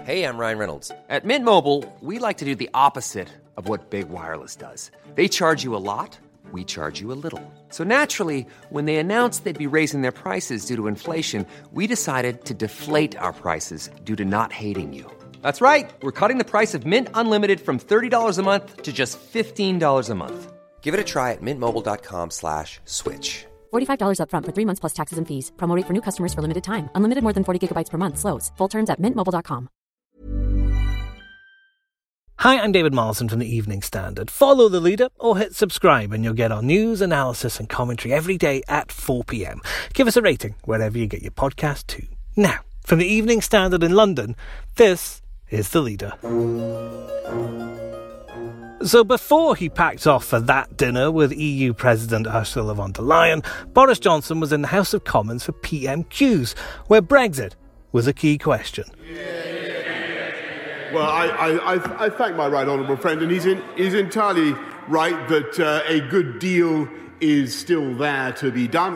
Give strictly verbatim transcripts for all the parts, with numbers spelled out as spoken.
Hey, I'm Ryan Reynolds. At Mint Mobile, we like to do the opposite of what Big Wireless does. They charge you a lot, we charge you a little. So naturally, when they announced they'd be raising their prices due to inflation, we decided to deflate our prices due to not hating you. That's right. We're cutting the price of Mint Unlimited from thirty dollars a month to just fifteen dollars a month. Give it a try at mintmobile.com slash switch. forty-five dollars up front for three months plus taxes and fees. Promo rate for new customers for limited time. Unlimited more than forty gigabytes per month. Slows full terms at mint mobile dot com. Hi, I'm David Mollison from the Evening Standard. Follow the leader or hit subscribe and you'll get our news, analysis and commentary every day at four p.m. Give us a rating wherever you get your podcast too. Now, from the Evening Standard in London, this is the leader. So before he packed off for that dinner with E U President Ursula von der Leyen, Boris Johnson was in the House of Commons for P M Qs, where Brexit was a key question. Well, I, I, I, I thank my right honourable friend, and he's, in, he's entirely right that uh, a good deal is still there to be done.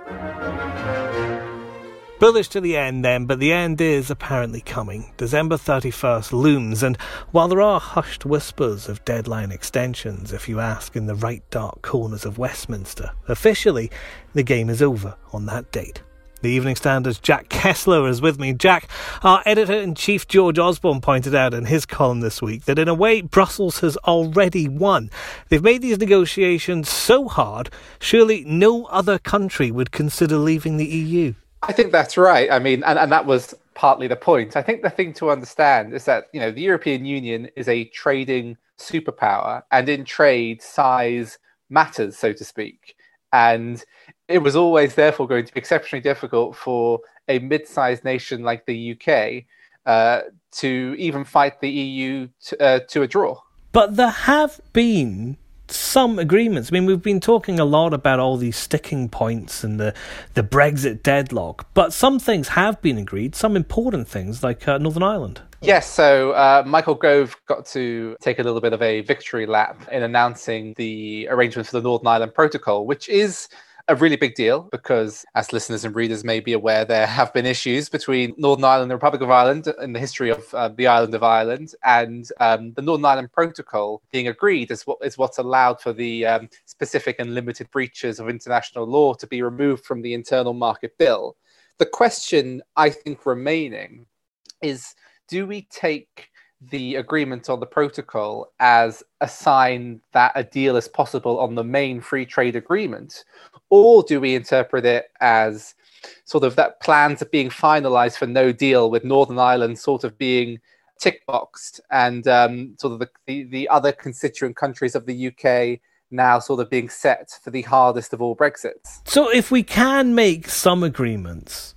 Bullish to the end then, but the end is apparently coming. December thirty-first looms, and while there are hushed whispers of deadline extensions, if you ask in the right dark corners of Westminster, officially the game is over on that date. The Evening Standard's Jack Kessler is with me. Jack, our editor-in-chief George Osborne pointed out in his column this week that in a way Brussels has already won. They've made these negotiations so hard, surely no other country would consider leaving the E U. I think that's right. I mean, and, and that was partly the point. I think the thing to understand is that, you know, the European Union is a trading superpower, and in trade, size matters, so to speak. And it was always, therefore, going to be exceptionally difficult for a mid-sized nation like the U K uh, to even fight the E U to, uh, to a draw. But there have been some agreements. I mean, we've been talking a lot about all these sticking points and the, the Brexit deadlock, but some things have been agreed, some important things like uh, Northern Ireland. Yes, so uh, Michael Gove got to take a little bit of a victory lap in announcing the arrangements for the Northern Ireland Protocol, which is a really big deal because, as listeners and readers may be aware, there have been issues between Northern Ireland and the Republic of Ireland in the history of uh, the island of Ireland, and um, the Northern Ireland Protocol being agreed is what is what's allowed for the um, specific and limited breaches of international law to be removed from the internal market bill. The question, I think, remaining is, do we take the agreement on the protocol as a sign that a deal is possible on the main free trade agreement? Or do we interpret it as sort of that plans are being finalized for no deal, with Northern Ireland sort of being tick-boxed and um, sort of the, the, the other constituent countries of the U K now sort of being set for the hardest of all Brexits? So if we can make some agreements,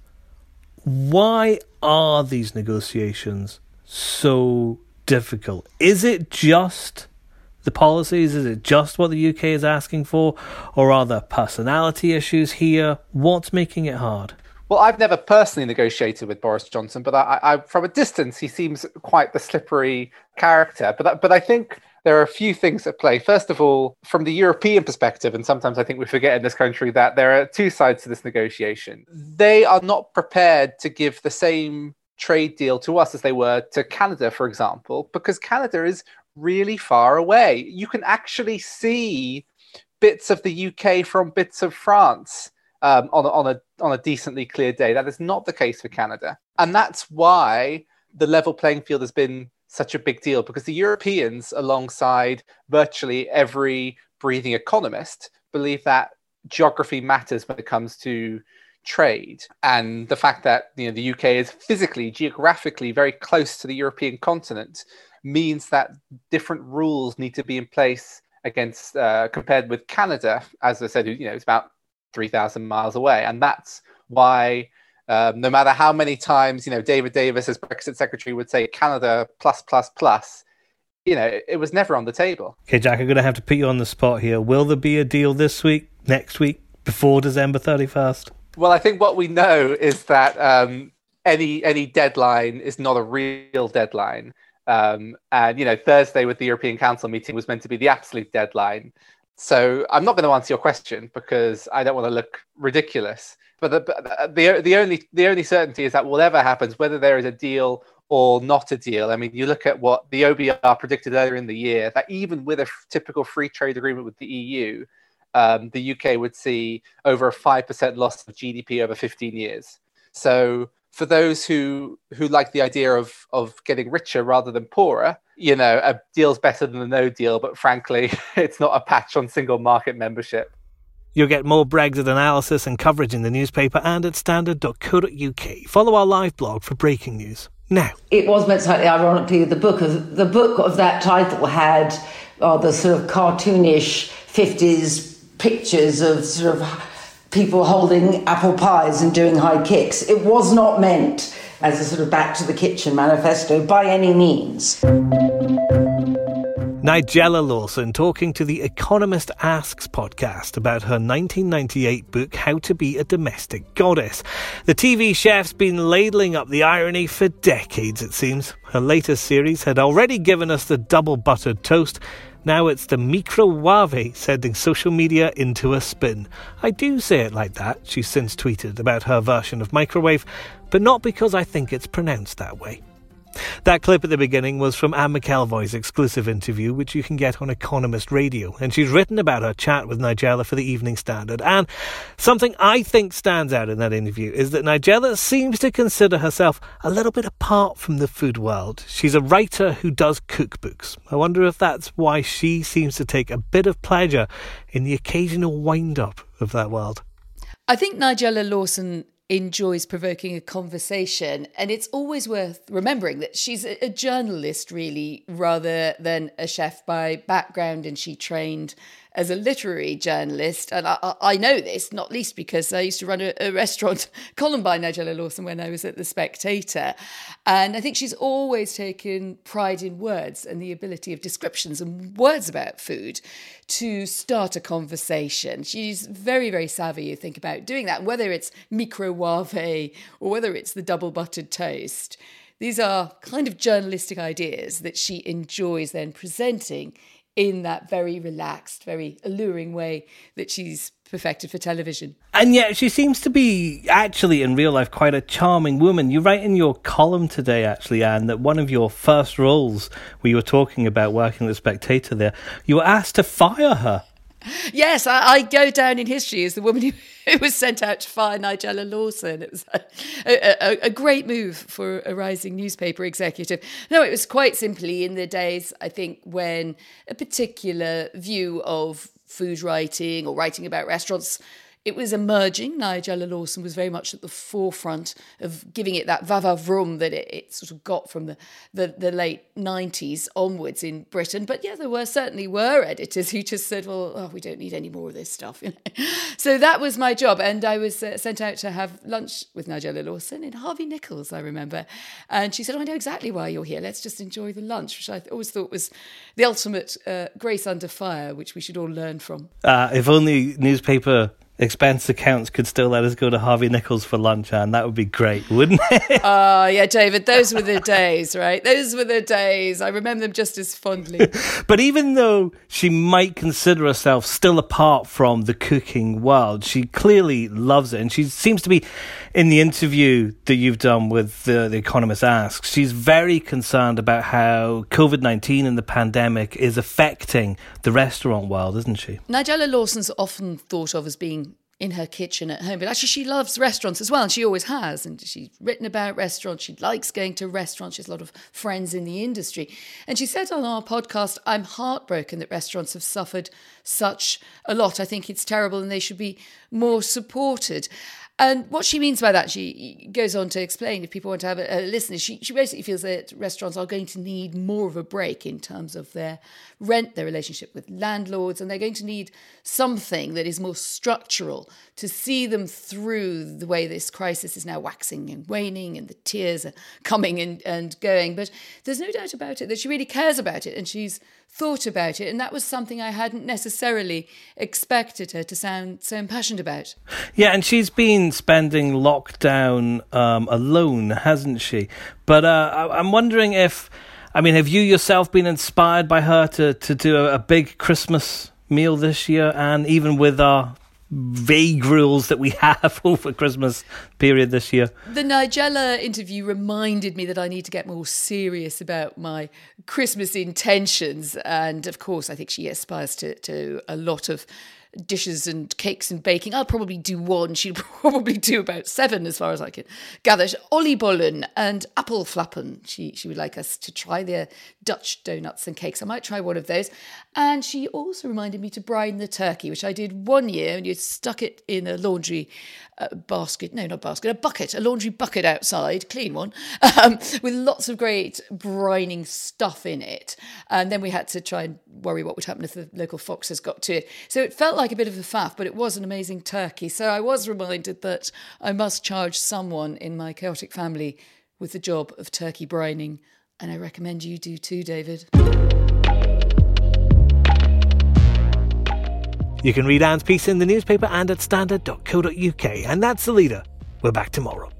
why are these negotiations so difficult? Is it just the policies? Is it just what the U K is asking for? Or are there personality issues here? What's making it hard? Well, I've never personally negotiated with Boris Johnson, but I, I, from a distance, he seems quite the slippery character. But, I, but I think there are a few things at play. First of all, from the European perspective, and sometimes I think we forget in this country that there are two sides to this negotiation. They are not prepared to give the same trade deal to us as they were to Canada, for example, because Canada is really far away. You can actually see bits of the U K from bits of France um, on, a, on, a, on a decently clear day. That is not the case for Canada. And that's why the level playing field has been such a big deal, because the Europeans, alongside virtually every breathing economist, believe that geography matters when it comes to trade. And the fact that, you know, the U K is physically, geographically very close to the European continent means that different rules need to be in place against uh, compared with Canada. As I said, you know, it's about three thousand miles away. And that's why um, no matter how many times, you know, David Davis as Brexit Secretary would say Canada plus, plus, plus, you know, it, it was never on the table. Okay, Jack, I'm going to have to put you on the spot here. Will there be a deal this week, next week, before December thirty-first? Well, I think what we know is that um, any any deadline is not a real deadline. Um, and, you know, Thursday with the European Council meeting was meant to be the absolute deadline. So I'm not going to answer your question because I don't want to look ridiculous. But the, but the, the only the only certainty is that whatever happens, whether there is a deal or not a deal. I mean, you look at what the O B R predicted earlier in the year, that even with a f- typical free trade agreement with the E U, um, the U K would see over a five percent loss of G D P over fifteen years. So for those who who like the idea of of getting richer rather than poorer, you know, a deal's better than a no deal, but frankly, it's not a patch on single market membership. You'll get more Brexit analysis and coverage in the newspaper and at standard dot co dot uk. Follow our live blog for breaking news. Now, it was meant slightly ironically, the book of the book of that title had uh, the sort of cartoonish fifties pictures of sort of people holding apple pies and doing high kicks. It was not meant as a sort of back to the kitchen manifesto by any means. Nigella Lawson talking to the Economist Asks podcast about her nineteen ninety-eight book, How to Be a Domestic Goddess. The T V chef's been ladling up the irony for decades, it seems. Her latest series had already given us the double buttered toast. Now it's the microwave sending social media into a spin. I do say it like that, she's since tweeted about her version of microwave, but not because I think it's pronounced that way. That clip at the beginning was from Anne McElvoy's exclusive interview, which you can get on Economist Radio, and she's written about her chat with Nigella for the Evening Standard. And something I think stands out in that interview is that Nigella seems to consider herself a little bit apart from the food world. She's a writer who does cookbooks. I wonder if that's why she seems to take a bit of pleasure in the occasional wind-up of that world. I think Nigella Lawson enjoys provoking a conversation, and it's always worth remembering that she's a, a journalist really rather than a chef by background, and she trained as a literary journalist. And I, I know this, not least because I used to run a, a restaurant column by Nigella Lawson when I was at The Spectator. And I think she's always taken pride in words and the ability of descriptions and words about food to start a conversation. She's very, very savvy, you think, about doing that. Whether it's microwave or whether it's the double buttered toast, these are kind of journalistic ideas that she enjoys then presenting in that very relaxed, very alluring way that she's perfected for television. And yet she seems to be actually in real life quite a charming woman. You write in your column today, actually, Anne, that one of your first roles where you were talking about working at The Spectator there, you were asked to fire her. Yes, I, I go down in history as the woman who, who was sent out to fire Nigella Lawson. It was a, a, a great move for a rising newspaper executive. No, it was quite simply in the days, I think, when a particular view of food writing or writing about restaurants, it was emerging. Nigella Lawson was very much at the forefront of giving it that va-va vroom that it, it sort of got from the, the, the late nineties onwards in Britain. But yeah, there were certainly were editors who just said, well, oh, we don't need any more of this stuff. You know? So that was my job. And I was uh, sent out to have lunch with Nigella Lawson in Harvey Nichols, I remember. And she said, oh, I know exactly why you're here. Let's just enjoy the lunch, which I always thought was the ultimate uh, grace under fire, which we should all learn from. Uh, if only newspaper expense accounts could still let us go to Harvey Nichols for lunch, and that would be great, wouldn't it? Oh, uh, yeah, David, those were the days, right? Those were the days. I remember them just as fondly. But even though she might consider herself still apart from the cooking world, she clearly loves it. And she seems to be, in the interview that you've done with the, the Economist Asks, she's very concerned about how covid nineteen and the pandemic is affecting the restaurant world, isn't she? Nigella Lawson's often thought of as being in her kitchen at home, but actually she loves restaurants as well, and she always has, and she's written about restaurants. She likes going to restaurants. She has a lot of friends in the industry, and she said on our podcast, I'm heartbroken that restaurants have suffered such a lot. I think it's terrible and they should be more supported. And what she means by that, she goes on to explain, if people want to have a, a listen, she, she basically feels that restaurants are going to need more of a break in terms of their rent, their relationship with landlords, and they're going to need something that is more structural to see them through the way this crisis is now waxing and waning and the tears are coming and, and going. But there's no doubt about it that she really cares about it and she's thought about it, and that was something I hadn't necessarily expected her to sound so impassioned about. Yeah, and she's been spending lockdown um, alone, hasn't she? But uh, I'm wondering if, I mean, have you yourself been inspired by her to, to do a, a big Christmas meal this year? And even with our vague rules that we have over Christmas, period this year. The Nigella interview reminded me that I need to get more serious about my Christmas intentions. And of course, I think she aspires to, to a lot of dishes and cakes and baking. I'll probably do one. She'll probably do about seven as far as I can gather. Oliebollen and appelflappen. She she would like us to try their Dutch donuts and cakes. I might try one of those. And she also reminded me to brine the turkey, which I did one year, and you stuck it in a laundry uh, basket. No, not basket, a bucket, a laundry bucket outside, clean one, um, with lots of great brining stuff in it. And then we had to try and worry what would happen if the local foxes got to it. So it felt like a bit of a faff, but it was an amazing turkey. So I was reminded that I must charge someone in my chaotic family with the job of turkey brining. And I recommend you do too, David. You can read Anne's piece in the newspaper and at standard dot co dot uk. And that's The Leader. We're back tomorrow.